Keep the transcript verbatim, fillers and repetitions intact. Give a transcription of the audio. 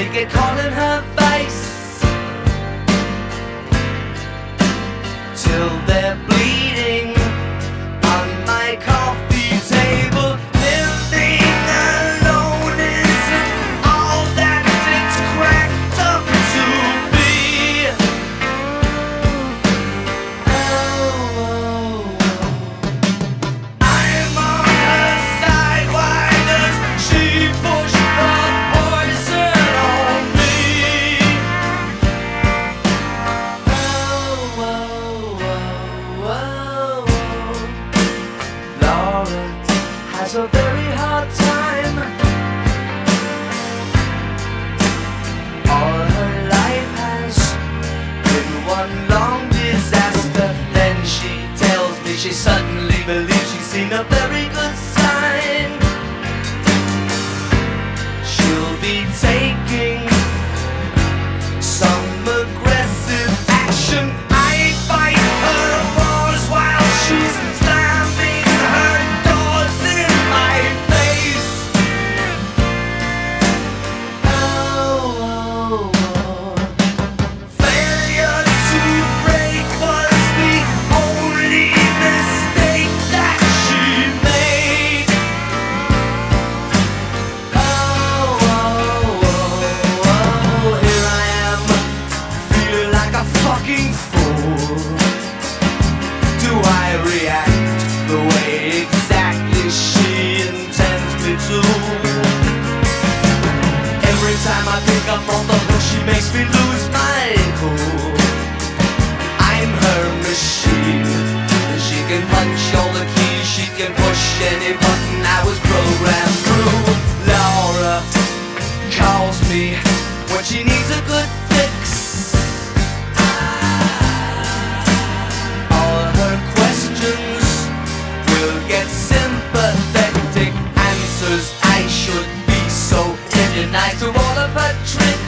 they get caught in her vice, till they're bleeding on my coffee table. Living alone isn't all that it's cracked up to be. Oh, oh, oh. I'm on her side. Why does she push the poison on me? Oh, oh, oh, oh, oh. Laura has a very hard time. All her life has been one long disaster. Then she tells me she suddenly believes she's seen a very good sign. She'll be taking some aggressive action. I fight her wars while she's slamming her doors in my face. Oh, oh, oh. Failure to break was the only mistake that she made. Oh, oh, oh, oh. Here I am, feeling like a fucking fool. Do I react the way exactly she intends me to? Every time I think I'm on the hook, she makes me lose my cool. I'm her machine. She can punch all the keys, she can push any button I was programmed through. Laura calls me when she needs a good fix. All her questions will get sympathetic answers. I should be so immunized to all of her tricks.